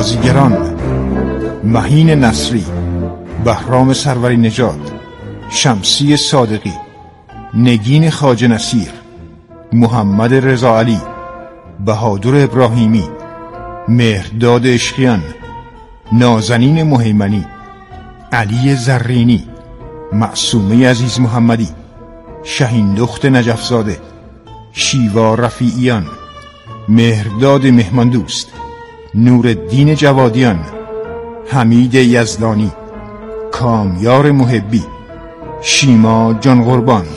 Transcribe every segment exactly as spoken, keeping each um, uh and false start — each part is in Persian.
بازیگران: مهین نصری، بهرام سروری نژاد، شمسی صادقی، نگین خواجه نصیر، محمد رضا علی، بهادر ابراهیمی، مهرداد عشقیان، نازنین مهیمنی، علی زرینی، معصومه عزیز محمدی، شهین دخت نجفزاده، شیوا رفیعیان، مهرداد مهماندوست، نورالدین جوادیان، حمید یزدانی، کامیار محبی، شیما جان قربان.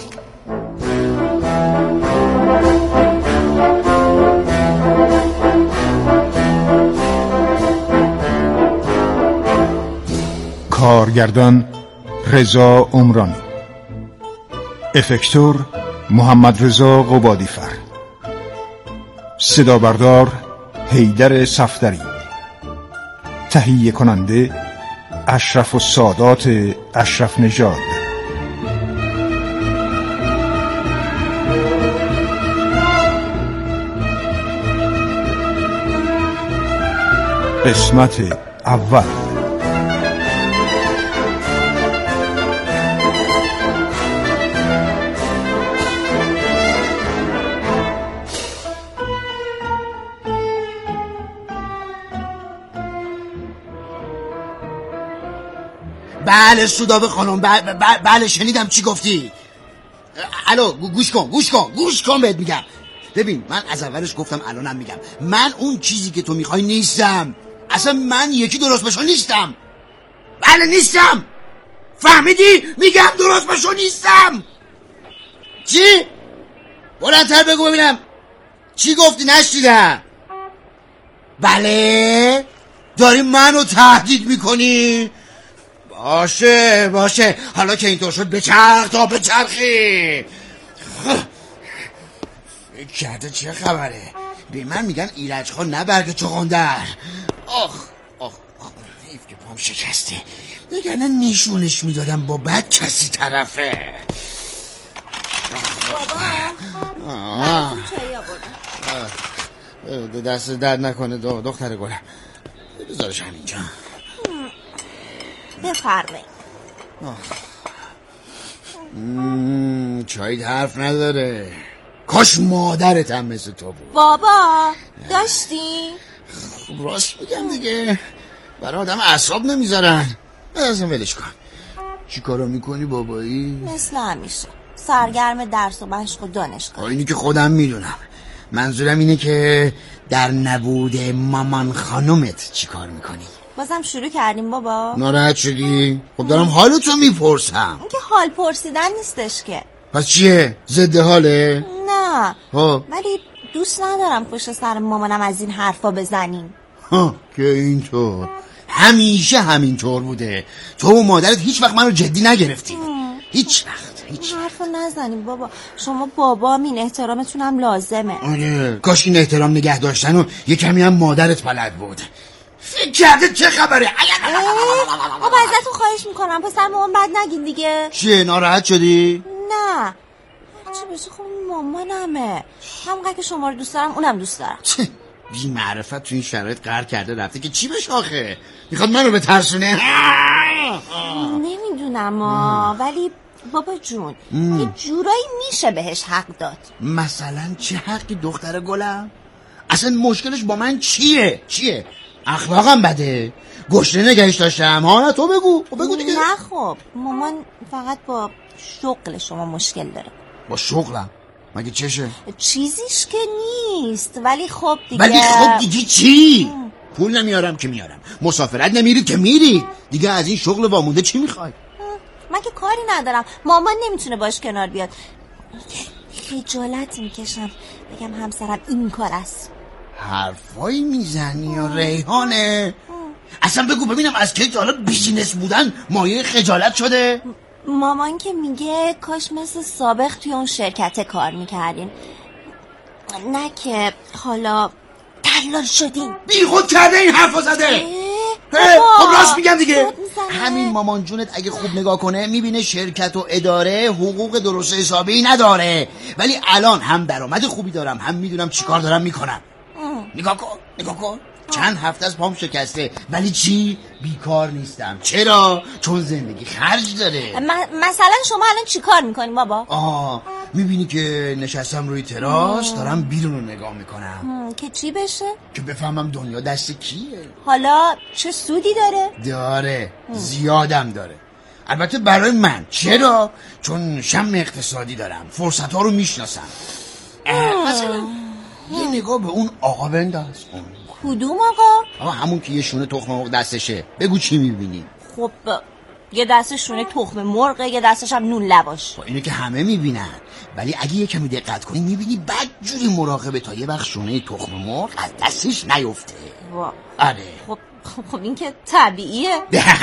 کارگردان: رضا عمرانی. افکتور: محمد رضا قبادیفر. صدا بردار: حیدر صفدری. تهیه کننده: اشرف السادات اشرف نژاد. قسمت اول. بله سودابه خانم، بله, بله شنیدم چی گفتی. الو گوش کن گوش کن گوش کن بهت میگم. ببین من از اولش گفتم الانم میگم، من اون چیزی که تو میخوای نیستم. اصلا من یکی درست بشو نیستم. بله نیستم. فهمیدی؟ میگم درست بشو نیستم. چی؟ بلندتر بگو ببینم چی گفتی، نشنیدم. بله داری منو تهدید میکنی؟ باشه باشه، حالا که اینطور شد بچرخ تا بچرخی. فکر کرده چه خبره؟ به من میگن ایرج خان نه برگ چغندر. آخ آخ آخ، حیف که پام شکسته، نگرنه نشونش میدادم با بد کسی طرفه. بابا دست درد نکنه دختر گلم، بذارش همینجا. بفرمایید. چایت حرف نداره، کاش مادرت هم مثل تو بود. بابا داشتی؟ خب راست میگم دیگه، برای آدم اعصاب نمیذارن. اصلا ولش کن. چی کارا میکنی بابایی؟ مثل همیشه سرگرم درس و مشق و دانشگاه. اینی که خودم میدونم. منظورم اینه که در نبود مامان خانومت چی کار میکنی؟ بازم شروع کردیم بابا. ناراحت شدی؟ خب دارم حالتو میپرسم. این که حال پرسیدن نیستش که. پس چیه؟ ضد حاله؟ نه ها. ولی دوست ندارم پشت سر مامانم از این حرفا بزنیم. ها که اینطور همیشه همینطور بوده. تو و مادرت هیچ وقت منو جدی نگرفتین. هیچ وقت هیچ وقت. حرفا نزنیم بابا، شما بابام، این احترامتونم لازمه. آره کاش این احترام نگه داشتن و یه کمی هم مادرت بلد بود. فکر کرده چه خبره؟ بابا ازتون خواهش میکنم پسر مامان بد نگین دیگه. چیه ناراحت شدی؟ نه چی بشه، خب مامانمه، همونقدر که شما رو دوست دارم اونم دوست دارم. بی معرفت تو این شرایط قهر کرده رفته که چی بشه آخه؟ میخواد منو به ترسونه؟ نمیدونم ولی بابا جون ام. یه جورایی میشه بهش حق داد. مثلا چه حقی دختر گلم؟ اصلا مشکلش با من چیه؟ چیه؟ اخلاقم بده؟ گشنه نگهش داشتم؟ ها نه تو بگو بگو دیگه. نه خب مامان فقط با شغل شما مشکل داره. با شغلم؟ مگه چشه؟ چیزیش که نیست ولی خب دیگه. ولی خب دیگه چی؟ ام. پول نمیارم که میارم، مسافرت نمیرید که میرید، دیگه از این شغل وامونده چی میخوای؟ من که کاری ندارم، مامان نمیتونه باش کنار بیاد. خجالت میکشم بگم همسرم این کار است. حرفایی میزنی یا ریحانه؟ اصلا بگو ببینم از کی تا حالا بیزینس بودن مایه خجالت شده؟ مامان که میگه کاش مثل سابق توی اون شرکت کار میکردین، نه که حالا دلال شدین. بیخود کرده این حرفا زده. خب راست میگم دیگه. همین مامان جونت اگه خوب نگاه کنه میبینه شرکت و اداره حقوق درست حسابی نداره، ولی الان هم درآمد خوبی دارم هم میدونم چی کار دارم میکنم. نگاه کن نگاه کن چند هفته از پام شکسته، ولی چی؟ بیکار نیستم. چرا؟ چون زندگی خرج داره. م- مثلا شما الان چی کار میکنی بابا؟ آه میبینی که نشستم روی تراس دارم بیرون رو نگاه میکنم. که چی بشه؟ که بفهمم دنیا دست کیه. حالا چه سودی داره؟ داره زیادم داره، البته برای من. چرا؟ چون شم اقتصادی دارم، فرصت ها رو میشناسم. مثلا یه نگاه به اون آقا بنداز. کدوم آقا؟ آقا همون که یه شونه تخم مرغ دستشه. بگو چی میبینی؟ خب یه دست شونه تخم مرغه، یه دستش هم نون لواش. خب اینو که همه میبینن، ولی اگه یه کمی دقت کنی میبینی بدجوری مراقبه تا یه وقت شونه تخم مرغ از دستش نیفته. وا. آره. خب خب این که طبیعیه.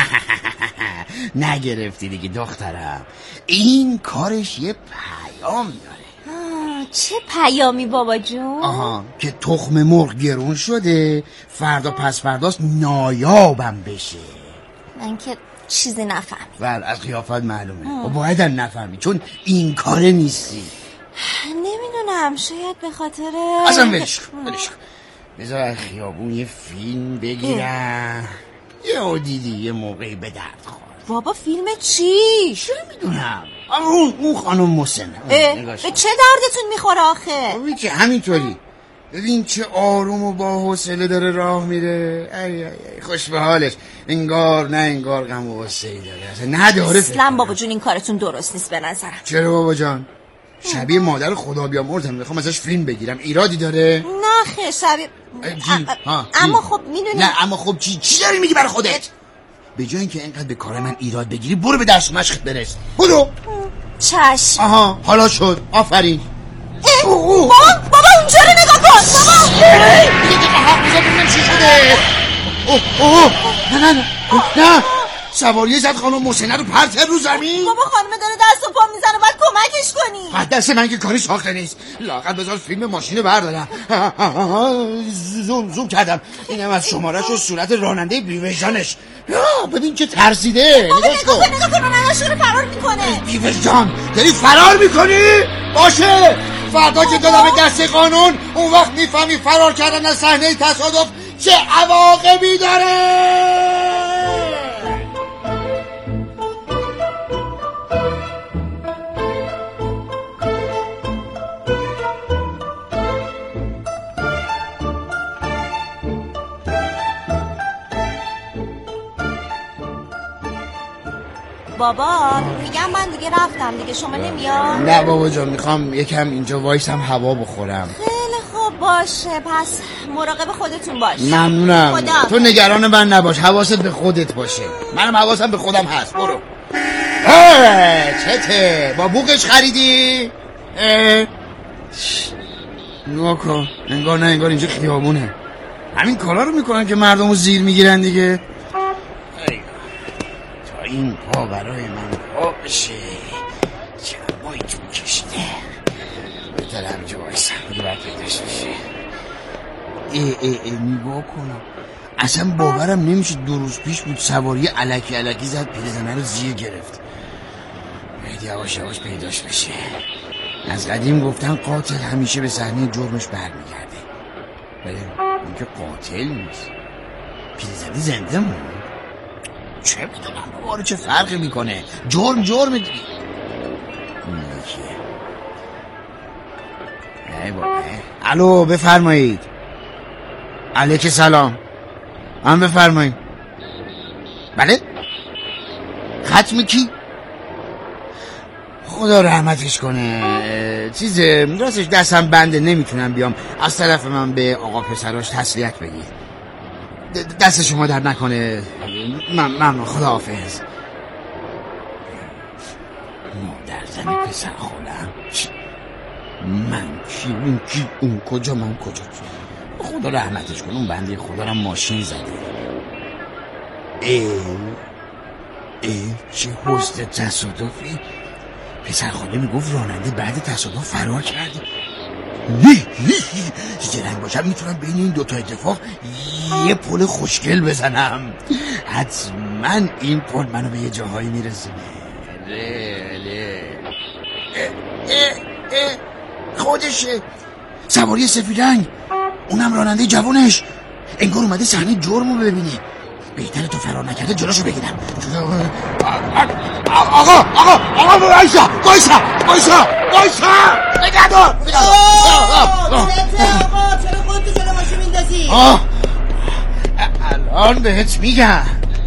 نگرفتی دیگه دخترم، این کارش یه پیام داره. چه پیامی بابا جون؟ آها که تخم مرغ گرون شده، فردا پس فرداست نایابم بشه. من که چیزی نفهم. ول از قیافت معلومه و باید هم نفهمی چون این کاره نیستی. نمیدونم، شاید به خاطر اصلا ولش کن ولش کن بذار از خیابون یه فیلم بگیرم. یه دیدی یه موقعی به درد خورد. بابا فیلم چی؟ چه میدونم، اون اون خانم مسنه. به چه دردتون میخوره آخه؟ ببین که همینطوری، ببین چه آروم و با حوصله داره راه میره. ای ای ای خوش به حالش، انگار نه انگار غم و غصه‌ای داره، اصلا نداره. اصلا بابا جون این کارتون درست نیست به نظرم. چرا بابا جان؟ شبیه مادر خدا بیامرزم میخوام ازش فیلم بگیرم، ایرادی داره؟ نه خیر شبیه اما خب میدونی. نه اما خب چی چی داری میگی برای خودت؟ به جای اینکه اینقدر به کار من ایراد بگیری برو به درس و مشقت برس. برو. چشم. آها حالا شد، آفرین. بابا بابا اونجا رو نگاه کن بابا. دیگه دیگه حق بزن ببینم چی شده. اوه اوه نه نه نه نه سواریه زد خانم محسنه رو پرت رو زمین. بابا خانمه داره دست و پا میزنه، باید کمکش کنی. حد دست من که کاری ساخته نیست، لااقل بذار فیلم ماشین بردارم. زوم زوم کردم، اینم از شمارش و صورت راننده بیوجدانش. ببین چه ترسیده. بابا نگاه کن نگاه کن راننده‌ش رو فرار میکنه. بیوجدان داری فرار میکنی؟ باشه فردا که دادم دست قانون اون وقت میفهمی فرار کردن از صحنه تصادف چه عواقبی داره. بابا میگم من دیگه رفتم دیگه، شما نمیاد؟ نه بابا جان میخوام یکم اینجا وایسم هوا بخورم. خیلی خوب باشه، پس مراقب خودتون باش. ممنونم. خدا. تو نگران من نباش، حواست به خودت باشه. منم حواسم به خودم هست. برو. چته با بوقش خریدی؟ نگاه کن انگار نه انگار اینجا خیابونه. همین کارا رو میکنن که مردم رو زیر میگیرن دیگه. تا این پا برای من پا بشه چرا بایی جون کشیده. بهتر همینجا بایستم بگه باید پیداش بشه. ای ای ای نگاه کنم، اصلا باورم نمیشه دو روز پیش بود سواری الکی الکی زد پیرزنه رو زیر گرفت. باید یواش یواش پیداش بشه. از قدیم گفتن قاتل همیشه به صحنه جرمش برمیگرده، ولی این که قاتل نیست، پیرزنی زنده مون. چه میدونم بابا چه فرقی میکنه، جرم جرم دیگه. این یکیه. ای بابا. الو بفرمایید. علیک سلام. هم بفرمایید. بله ختم کی؟ خدا رحمتش کنه. چیزه راستش دستم بنده نمیتونم بیام، از طرف من به آقا پسراش تسلیت بگی. دست شما در نکنه. ممنون، خدا حافظ. مادر زن پسر خالم من کی اون کی اون کجا من کجا. خدا رحمتش کنه اون بنده خدا را ماشین زده. ای ای چه حسن تصادفی. پسر خاله میگفت راننده بعد تصادف فرار کرده. زرنگ باشم میتونم بین این دوتا اتفاق یه پل خوشگل بزنم. حتما این پل منو به یه جاهایی میرسونه. خودشه سواری سفید رنگ، اونم راننده جوانش. انگار اومده صحنه جرمو ببینی. بهتره تو فرار نکرده جلوشو بگیرم. آقا آقا آقا بایسا بایسا بایسا بایسا نگه دار. آقا چرا خودتو جلو ماشین میندازی؟ الان بهت میگم.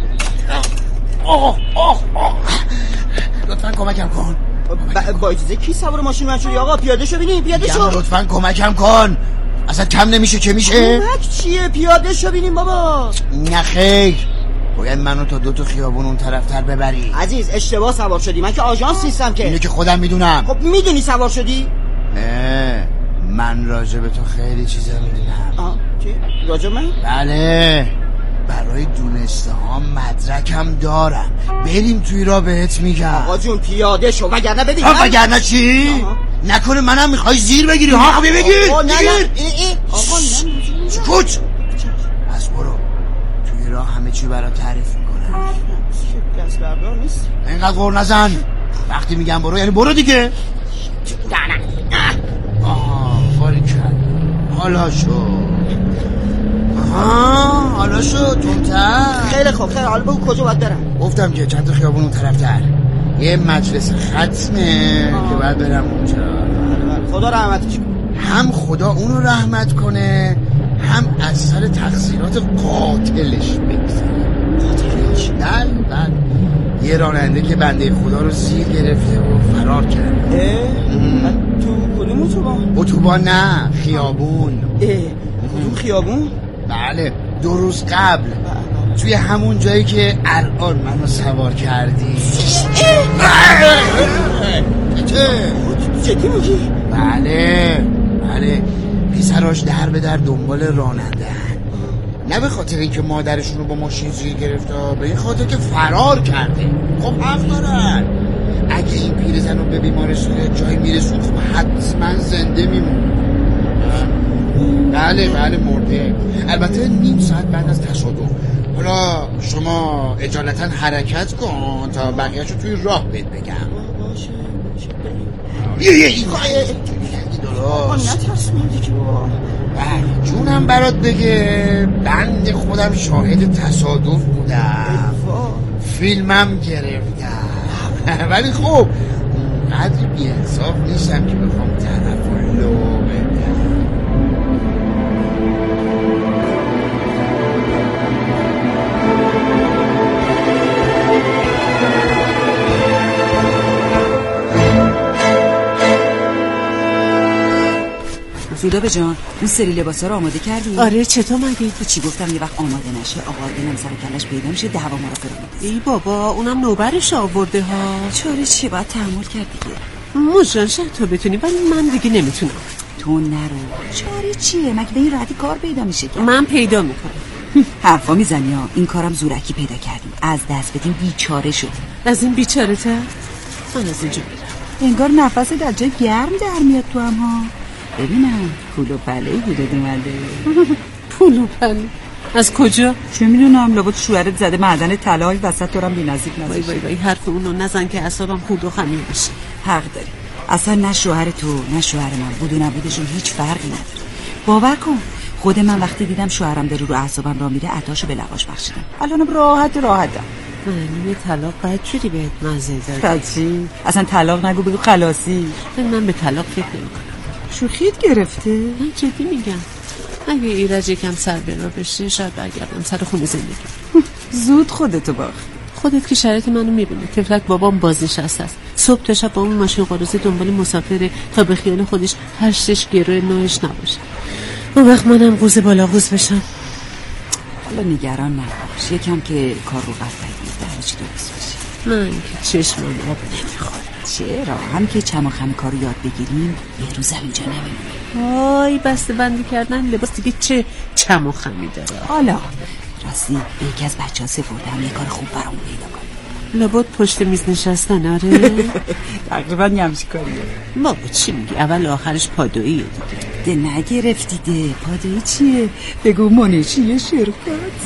لطفا کمکم کن. با اجازه کی سوار ماشین من شدی آقا؟ پیاده شو بینیم پیاده شو. لطفا کمکم کن. اصلا کم نمیشه که میشه. کمک چیه؟ پیاده شو بینیم بابا. نه خیر، باید منو تا دو تا خیابون اون طرفتر ببری. عزیز اشتباه سوار شدی، من که آژانس نیستم که. اینو که خودم میدونم. خب میدونی سوار شدی؟ نه من راجع به تو خیلی چیزا میدونم. آه چی؟ راجع من؟ بله برای دونسته ها مدرکم دارم. بریم توی را بهت میگم. آقا جون پیاده شو وگرنه ببین. ها وگرنه چی؟ آه. نکنه منم میخوای زیر بگیری؟ ها خب بگیر. آقا نه نه آقا نه سکوت. از برو توی راه همه چی برات تعریف میکنم. دست بردار نیست. اینقدر غور نزن. وقتی میگم برو یعنی برو دیگه. نه نه آه باریکلا. حالا شو. آها حالا شو تونتر. خیلی خوب خیلی حالا بگو کجا باید برم. گفتم که چند تا خیابون اون طرفتر یه مجلس ختمه که باید برم اونجا. خدا رحمتش کنه. هم خدا اونو رحمت کنه هم از سر تقصیرات قاتلش بگذره. قاتلش؟ بله بله یه راننده که بنده خدا رو زیر گرفته و فرار کرده. تو کدوم اتوبان؟ اتوبان نه خیابون. کدوم خیابون؟ بله دو روز قبل توی همون جایی که الان منو سوار کردی. جدی میگی؟ بله بله پیسراش در به در دنبال راننده، نه به خاطر اینکه مادرشون رو با ماشین زیر گرفته، به این خاطر که فرار کرده. خب حق دارن. اگه این پیرزن رو به بیمارستان جایی میرسون خب حتما زنده میمون. بله بله مرده. البته نیم ساعت بعد از تصادف. حالا شما اجالتا حرکت کن تا بقیه‌شو توی راه بهت بگم. باشه یه یه این درست نترس مردی که بابا. بله جونم برات بگه بند خودم شاهد تصادف بودم، فیلمم گرفتم. ولی خب قدری بی‌انصاف نیستم که بخوام طرف رو لو بدم. سودابه جان اون سری لباسا رو آماده کردی؟ آره چطور مگه؟ چی گفتم یه وقت آماده نشه آقا دلم سر کلش پیدا میشه دعوا ما رو فرا میندازه. ای بابا اونم نوبرش آورده ها. چاره چی باید تحمل کرد دیگه. موجان شاید تو بتونی ولی من دیگه نمیتونم. تو نرو. چاره چیه؟ مگه به این راحتی کار پیدا میشه که؟ من پیدا میکنم. حرفا میزنی ها. این کارم زورکی پیدا کردیم. از دست بدیم بیچاره شد. از این بیچاره تر من از اینجا میرم. انگار نفس در جای گرم در میاد تو هم ها. ببینم پول و پله بوده اومده. پول و پله از کجا؟ چه میدونم لابد شوهرت زده معدن طلای وسط تو رو بی‌نزدیک نذاشته. وای وای وای حرف اونو نزن که اعصابم خورد و خمیر بشه. حق داری. اصلا نه شوهر تو نه شوهر من بود و نبودشون هیچ فرقی نداره. باور کن خود من وقتی دیدم شوهرم داره رو اعصابم را میره عطاشو به لباش بخشیدم. الانم راحت راحتم. من طلاق قد شدی بهت مزه داد. چی؟ اصلا طلاق نگو بگو خلاصی. من به طلاق فکر نمی‌کنم. شوخیت گرفته؟ من جدی میگم اگه ایرج یکم سر برا بشه شاید برگردم سر خونه زندگی. زود خودتو باخت. خودت که شرایط منو میبینی. تفلک بابام بازنشسته است. صبح تا شب با اون ماشین قراضه دنبال مسافره تا به خیال خودش هشتش گروه نوش نباشه. اون وقت منم قوز بالا قوز بشم. حالا نگران نباش یکم که کار رو قطع بگیر همه چی درست بشه. من که چشمم آب نمیخوره. چرا؟ هم که چم و خم کارو یاد بگیریم یه روز هم اینجا نمیمونیم. آی بسته بندی کردن لباس دیگه چه چم و خمی داره. حالا راستی به یکی از بچه ها سپردم یه کار خوب برامون پیدا کنیم. لابد پشت میز نشستن آره؟ تقریبا یمشی کاریه. بابا چی میگی؟ اول آخرش پادوییه دیگه. ده نگرفتی ده پادویی چیه؟ بگو منشیه شرکت.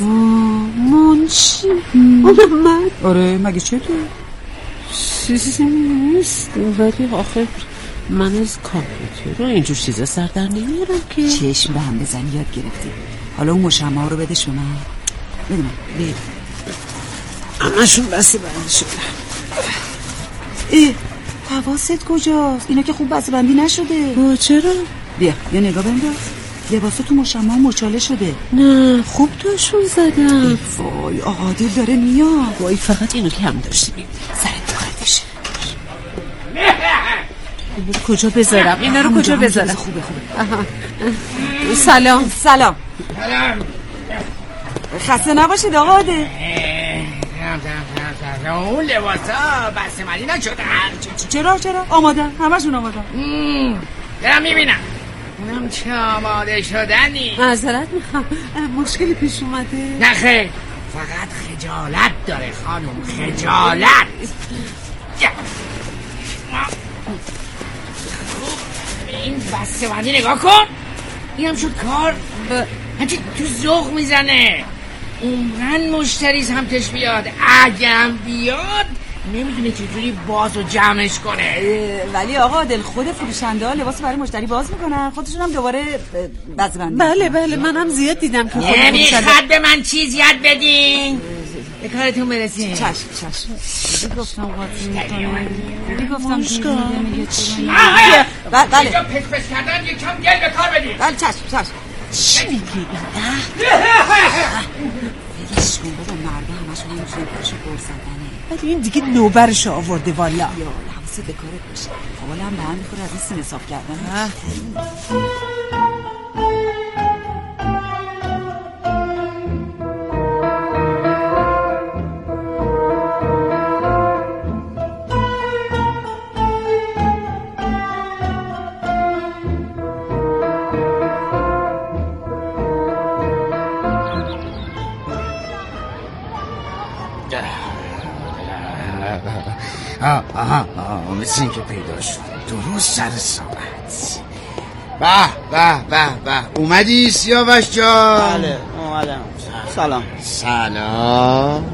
منشی؟ اونم من؟ آره مگه چطور؟ چیزی نیست ولی آخر من از کامپیوتر رو اینجور چیزا سر در نمیارم که. چشم به هم بزنی یاد گرفتی. حالا اون مشمع رو بدش به من. بده من. بده. همشون بسته بندی شده. ای حواست کجاست؟ اینا که خوب بسته بندی نشده. با چرا؟ بیا یه نگاه بنداز. لباسا تو مشمع مچاله شده. نه خوب توشون زدم. وای آقا دل داره میاد. وای فقط اینو که هم داشتیم سرت داخلش. کجا بذارم؟ اینا رو کجا بذارم؟ خوبه خوبه. سلام. سلام. خسته نباشید آقا عادل. اون لباسا بسته مندی نشدن. چرا چرا؟ آمادن. همشون آمادن. دارم میبینم. اونم چه آماده شدنی. معذرت میخوام مشکلی پیش اومده؟ نه خیر فقط خجالت داره خانم خجالت. این بسته بندی نگاه کن اینم شد کار. همچی تو ذوق میزنه. عمرن مشتری سمتش بیاد. اگرم بیاد نمیدونه چجوری باز و جمعش کنه. ولی آقا دل خود فروشنده ها لباس برای مشتری باز میکنن خودشون هم دوباره بسته بندی. بله بله منم زیاد دیدم که خود نمیخواد به من چیز یاد بدین. به کارتون برسین. چشم چشم. دیگه گفتم قاطی میکنه. دیگه گفتم دیگه میگه چرا. بله اینجا پس پس کردن یکم گل به کار بدین. بله چشم چشم. چی میگی؟ بگیش کن بابا مرده همشون نمیتونه پاشو برسدنه. ولی این دیگه نوبرش آورده والا. یا حواست به کارت باشه. حالا هم به هم میخوره از این سینه صاف کردن. آها آها آها مثل این که پیدا شد درست سر ساعت. به به به به اومدی سیاوش جان؟ بله اومدم. سلام. سلام.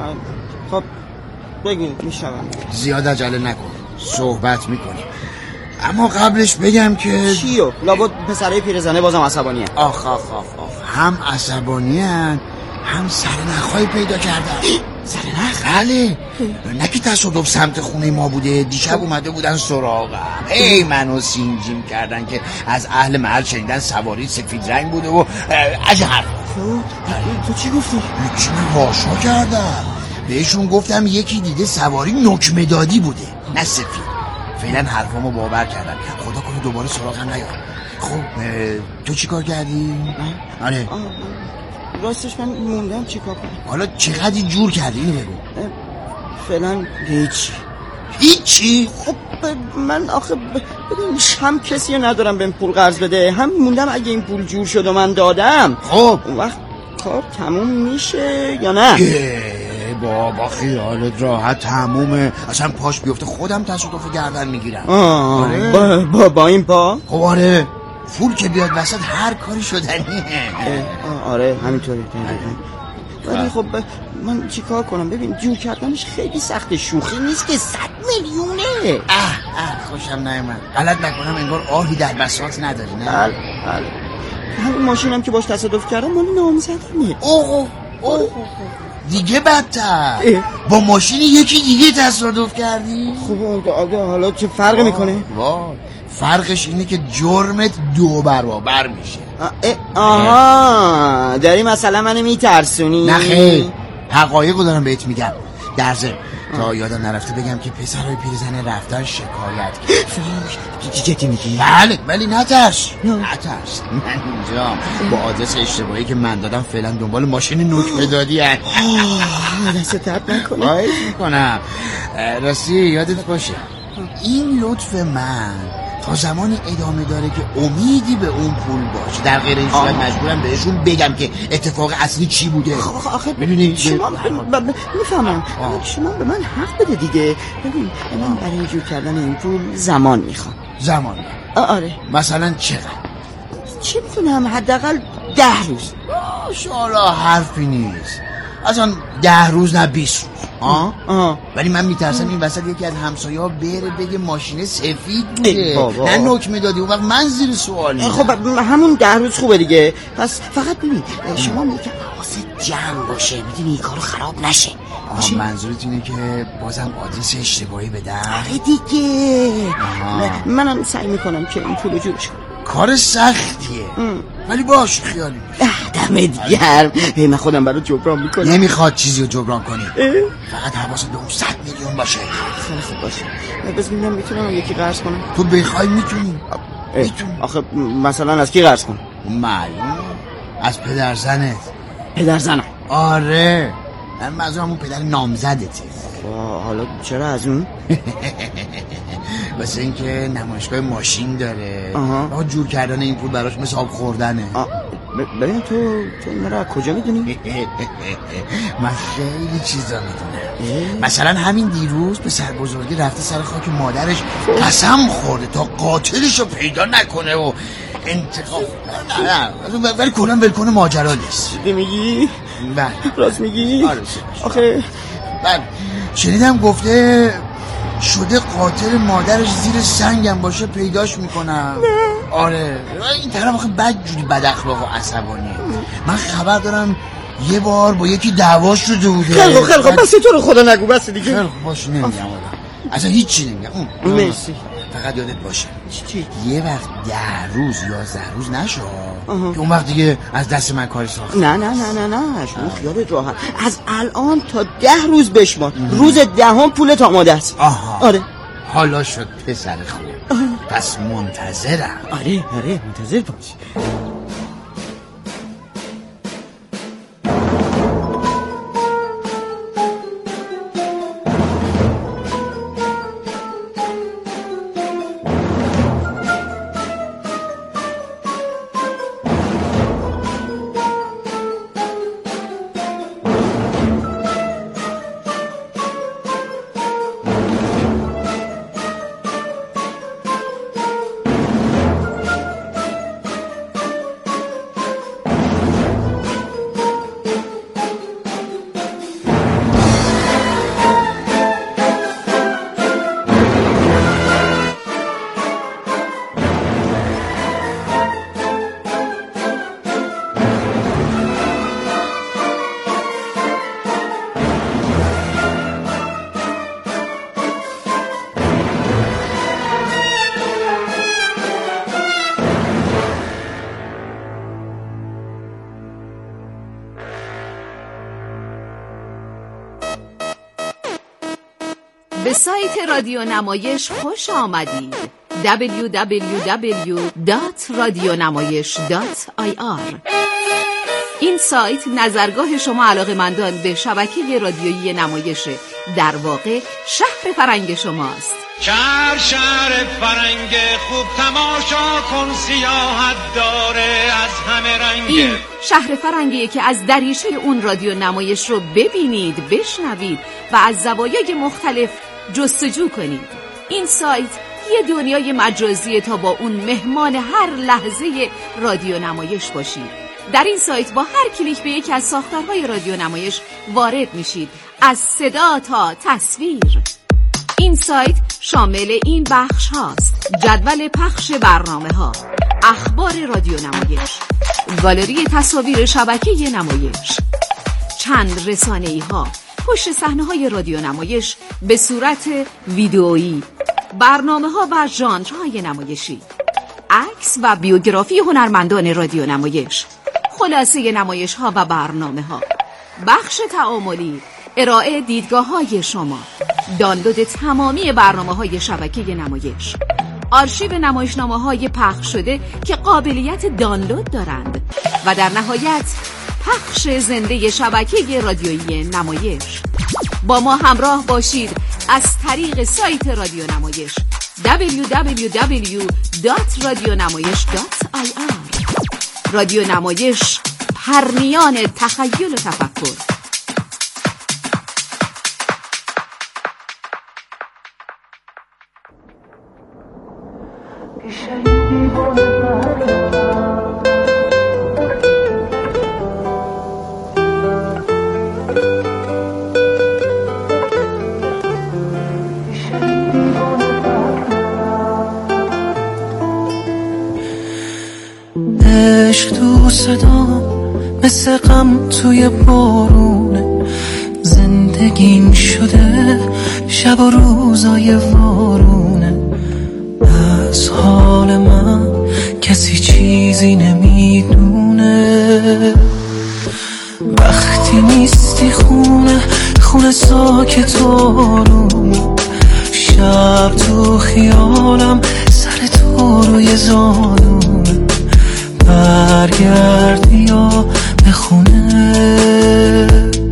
خب بگین میشنوم. زیاد عجله نکن صحبت میکنیم اما قبلش بگم که چیو؟ لابد پسرای پیرزنه بازم عصبانیه. آخ آخ آخ آخ هم عصبانیان هم سرنخهای پیدا کردن. سرنخ؟ بله نه که تصادف سمت خونه ما بوده. دیشب اومده بودن سراغم ای منو سینجیم کردن که از اهل محل شنیدن سواری سفید رنگ بوده و از حرف. تو چی گفتی؟ چی من هاشا کردم بهشون گفتم یکی دیده سواری نکمه‌دادی بوده نه سفید. فعلا حرفامو باور کردم خدا کنه دوباره سراغم نیاد. خب تو چی کار کردی؟ آره راستش من موندم چی کار کنم. حالا چقدر جور کردی اینو بگو. فعلا هیچی. هیچی؟ خب من آخه ببین هم کسی ندارم بهم پول قرض بده هم موندم اگه این پول جور شد و من دادم خب اون وقت کار تموم میشه یا نه؟ بابا خیالت راحت تمومه اصلا پاش بیفته خودم تصادف گردن میگیرم. آره با, با, با این پا؟ خب آره پول که بیاد وسط هر کاری شدنیه. آره همینطوری. ولی خب من چی کار کنم؟ ببین جور کردنش خیلی سخته شوخی نیست که صد میلیونه. اه اه خوشم نیومد. غلط نکنم انگار آهی در بساط نداری نه؟ بله بله همین ماشینم که باش تصادف کردم مال نامزدمه. اوه اوه دیگه بدتر با ماشین یکی دیگه تصادف کردی؟ خب آگه حالا چه فرق میکنه؟ وای فرقش اینه که جرمت دو برابر میشه. آها داری مثلا منو میترسونی؟ نه خیر حقایقو دارم بهت میگم. در ضمن تا یادم نرفته بگم که پسرای پیرزنه رفتن شکایت کردن. جدی میگی؟ بله ولی نترس نترس من اینجا با آدرس اشتباهی که من دادم فعلا دنبال ماشین نکمه‌دادی هست. دست درد نکنه. خواهش میکنم. راستی یادت باشه این لطف من تا زمانی ادامه داره که امیدی به اون پول باشه. در غیر این صورت مجبورم بهشون بگم که اتفاق اصلی چی بوده. خب آخه میدونی شما میفهمم شما به من حق بده دیگه. ببین من برای جور کردن این پول زمان میخوام. زمان؟ آره. مثلا چقدر؟ چه میتونم حداقل ده روز. ماشاءالله حرفی نیست. اصلا ده روز نه بیست روز. آه آه ولی من میترسم این وسط یکی از همسایه‌ها بره بگه ماشین سفید بوده نه نکمه دادی اون وقت من زیر سوال میرم. خب همون ده روز خوبه دیگه. پس فقط ببین شما میگه حواست جمع باشه میدونی این کارو خراب نشه. آه منظورت اینه که بازم آدرس اشتباهی بدم؟ آره دیگه. منم سعی میکنم که این پولو جورش کنم. کار سختیه ام. ولی باش خیالی دمت گرم. هی من خودم برات جبران میکنم. نمیخواد چیزی رو جبران کنی فقط حواست به اون صد میلیون باشه. خیلی خوب باشه. بس میبینم میتونم یکی قرض کنم. تو بخوای میتونی میتونی. آخه مثلا از کی قرض کنم؟ معلوم از پدر زنت. پدر زنم؟ آره من منظورم اون پدر نامزدته. حالا چرا از اون؟ واسه اینکه نمایشگاه ماشین داره آها جور کردن این پول براش مثل آب خوردنه. ببین تو تو این رو کجا میدونی؟ من خیلی چیزا میدونم. مثلا همین دیروز به سر بزرگی رفته سر خاک مادرش قسم خورده تا قاتلش رو پیدا نکنه و انتقام. نه نه ولی کلا ولکن ماجرا نیست. چی میگی؟ بله راست میگی؟ آره آخه بله شنیدم گفته شده قاتل مادرش زیر سنگم باشه پیداش میکنم. آره این طرف آخه بد جوری بد اخلاق و عصبانیه. من خبر دارم یه بار با یکی دعوا شده بوده. خیلی خوب خیلی خوب بس تو رو خدا نگو بس دیگه. خیلی خوب باشه نمیگم اصلا هیچی نمیگم. مرسی. فقط یادت باشه چی؟ یه وقت ده روز یا ده روز نشو که اون وقت دیگه از دست من کاری ساخت. نه نه نه نه نه شما خیالت راحت. از الان تا ده روز بشمار. روز دهم پولت آماده است. آها آره حالا شد پسر خوب. پس منتظرم. آره آره منتظر باش. به سایت رادیو نمایش خوش آمدید. دبلیو دبلیو دبلیو دات رادیونمایش دات آی آر. این سایت نظرگاه شما علاقه‌مندان به شبکه رادیویی نمایشه. در واقع شهر فرنگ شماست. شهر شهر فرنگ خوب تماشا کن سیاحت داره از همه رنگ. این شهر فرنگیه که از دریچه اون رادیو نمایش رو ببینید، بشنوید و از زوایای مختلف جستجو کنید. این سایت یه دنیای مجازیه تا با اون مهمان هر لحظه رادیو نمایش باشید. در این سایت با هر کلیک به یکی از ساختارهای رادیو نمایش وارد میشید، از صدا تا تصویر. این سایت شامل این بخش هاست: جدول پخش برنامه ها، اخبار رادیو نمایش، گالری تصاویر شبکه نمایش، چند رسانه‌ای ها، پشت صحنه های رادیو نمایش به صورت ویدئویی، برنامه ها و ژانرهای نمایشی، عکس و بیوگرافی هنرمندان رادیو نمایش، خلاصه نمایش ها و برنامه ها، بخش تعاملی، ارائه دیدگاه های شما، دانلود تمامی برنامه های شبکه نمایش، آرشیو نمایشنامه های پخش شده که قابلیت دانلود دارند و در نهایت پخش زنده شبکه رادیویی نمایش. با ما همراه باشید از طریق سایت رادیو نمایش دبلیو دبلیو دبلیو دات رادیونمایش دات آی آر. رادیو نمایش، پرنیان تخیل و تفکر. صدام مثل غم توی بارونه، زندگیم شده شب و روزای وارونه. از حال من کسی چیزی نمیدونه، وقتی نیستی خونه خونه ساکت و آروم، شب تو خیالم سر تو روی زانوم. برگرد بیا به خونه،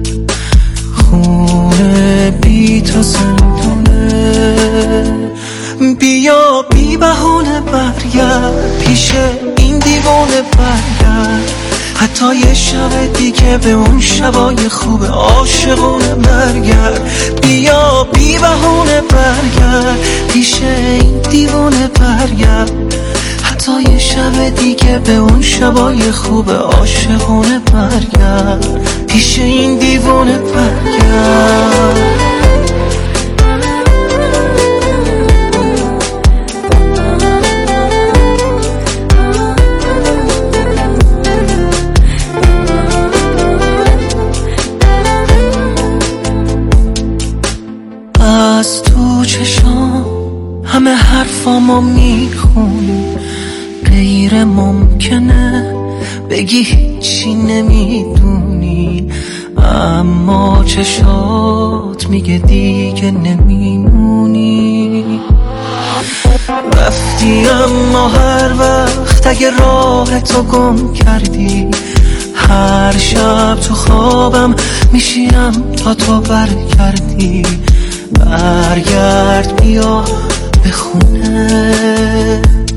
خونه بی تو زندونه. بیا بی بهونه برگرد پیش این دیوانه برگرد، حتی یه شب دیگه به اون شبای خوب عاشقونه برگرد. بیا بی بهونه برگرد پیش این دیوانه برگرد، حتی یه شب دیگه به اون شبای خوب عاشقونه برگرد، پیش این دیوانه برگرد. از تو چشام همه حرفامو میخونی، غیر ممکنه بگی هیچی نمیدونی، اما چشات میگه دیگه نمیمونی. رفتی اما هر وقت اگه راه تو گم کردی، هر شب تو خوابم میشینم تا تو برگردی. برگرد بیا به خونه،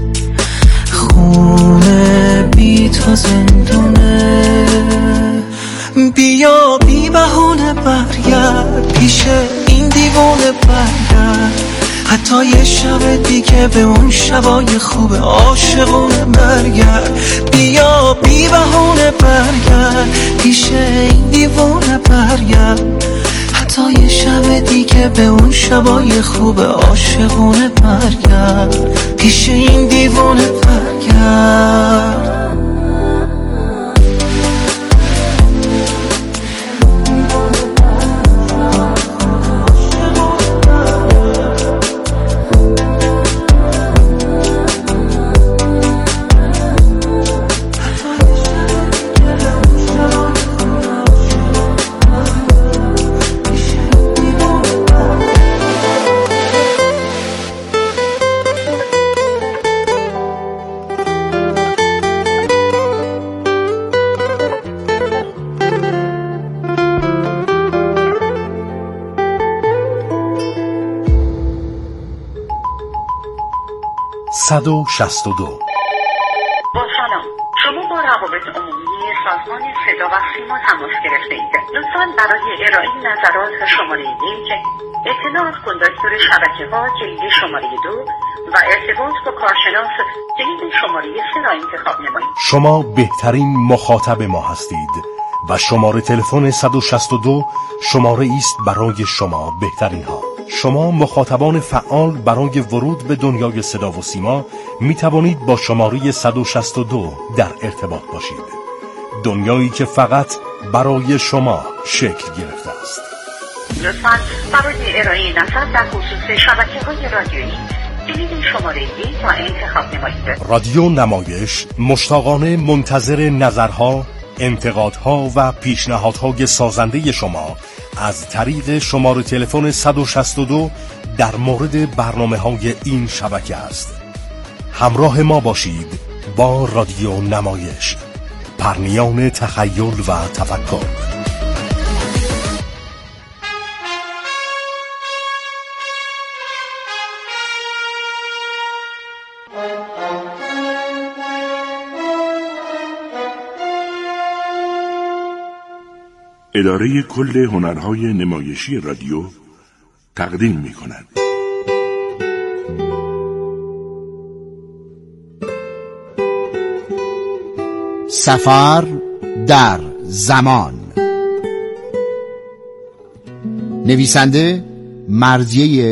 خونه بی تو زندونه. بیا بی بهونه برگرد پیش این دیوانه برگرد، حتی یه شب دیگه به اون شبای خوب عاشقونه برگرد. بیا بی بهونه برگرد پیش این دیوانه برگرد، حتی یه شب دیگه به اون شبای خوب عاشقونه برگرد، پیش این دیوانه برگرد. صد و شصت و دو. با سلام، شما با روابط عمومی سازمان صدا و سیما تماس گرفته اید. لطفاً برای ارائه نظرات شماره یک، اطلاعات کندکتور شبکه ها جلد شماره دو و ارتباط با کارشناس جلد شماره سه را انتخاب نمایید. شما بهترین مخاطب ما هستید و شماره تلفن صد و شصت و دو شماره است برای شما بهترین ها. شما مخاطبان فعال برای ورود به دنیای صدا و سیما می توانید با شماره صد و شصت و دو در ارتباط باشید. دنیایی که فقط برای شما شکل گرفته است. لطفاً برای ارائه نظر در خصوص شبکه‌های رادیویی جلد شماره یک را انتخاب نمایید. رادیو نمایش مشتاقانه منتظر نظرها، انتقادها و پیشنهادهای سازنده شما از طریق شماره تلفن صد و شصت و دو در مورد برنامه‌های این شبکه است. همراه ما باشید با رادیو نمایش، پرنیان تخیل و تفکر. اداره کل هنرهای نمایشی رادیو تقدیم می کند. سفر در زمان. نویسنده مرضیه